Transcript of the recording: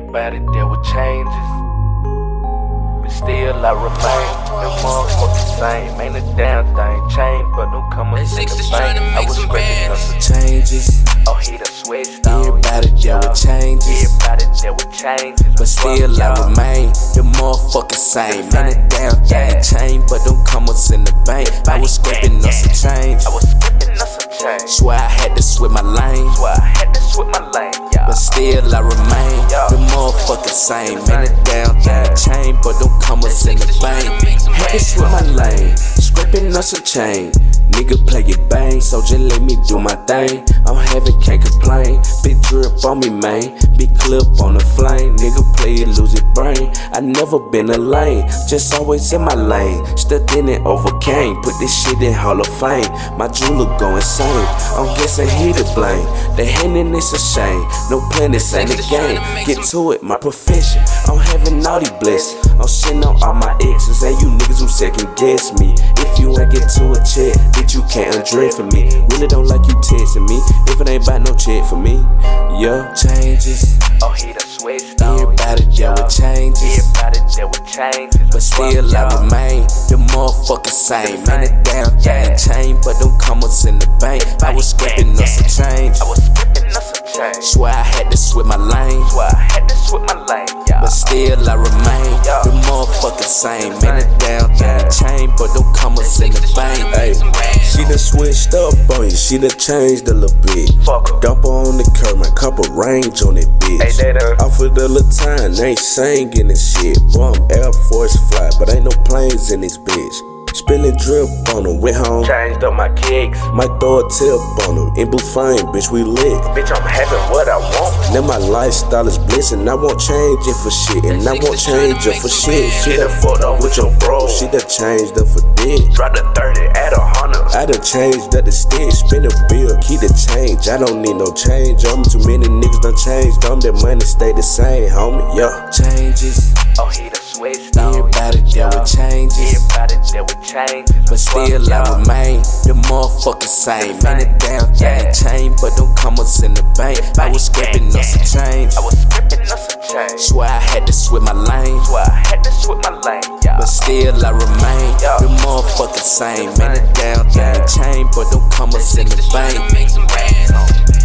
Everybody deal with changes, but still I remain. The motherfuckers same, ain't a damn thing changed, but them comers in the bank. I was scraping up some changes. Oh, he done switched on. Everybody deal with changes, everybody deal with changes, but still I remain. The motherfuckers same, ain't a damn thing changed, but them comers in the bank. I was scraping up some change. Swear I had to switch my lane, but still I remain. The motherfuckers same, ain't a damn thing changed, but them comers in the bank. Had to switch my lane, scraping up some change. Nigga play it bang, so just let me do my thing. I'm having, can't complain. Big drip on me, man. Big clip on the flame. Nigga play it, lose it brain. I never been a lane, just always in my lane. Stuck in it, overcame. Put this shit in Hall of Fame. My jeweler go insane. I'm guessing he to blame. They handing this a shame. No plan, this ain't a game. Get to it, my profession. I'm having naughty bliss. I'm shitting on all my exes and you niggas who second guess me. If you ain't get to a check, bitch, you can't undress for me. Really don't like you texting me if it ain't about no check for me. Yeah, changes. Oh, he done switched on. Everybody deal with changes, everybody deal with changes, but still I remain. The motherfuckers same, ain't a damn thing changed, but them comers in the bank. I was scraping up some change. Swear I had to switch my lane, but still I remain. The motherfuckers same, ain't a damn thing changed, but them comers in the bank. Ay, she done switched up on you, she done changed a little bit. Dump her on the curb, my couple range on it, bitch. Off of the little time, they ain't singing and shit. Boy, I'm Air Force fly, but ain't no planes in this bitch. Spilling drip on them, went home, changed up my kicks. might throw a tip on them. In Blue Flame, bitch, we lit. Bitch, I'm having what I want. Now my lifestyle is blissing, I won't change it for shit, and I won't change it for shit. She done fucked up with your bro. She done changed up for dick. Drop the 30 at 100. I done changed up the stick, spin a bill, keep the change. I don't need no change on me. Too many niggas done changed on that money stay the same, homie. Yeah, Changes. Oh, he done switched on. everybody deal with changes, Everybody deal with changes, but still I remain. The motherfuckers same, ain't a damn thing changed, but them comers in the bank. I was scraping up some change. Swear I had to switch my lane, but still I remain. The motherfuckers same, ain't a damn thing changed, but them comers in the bank.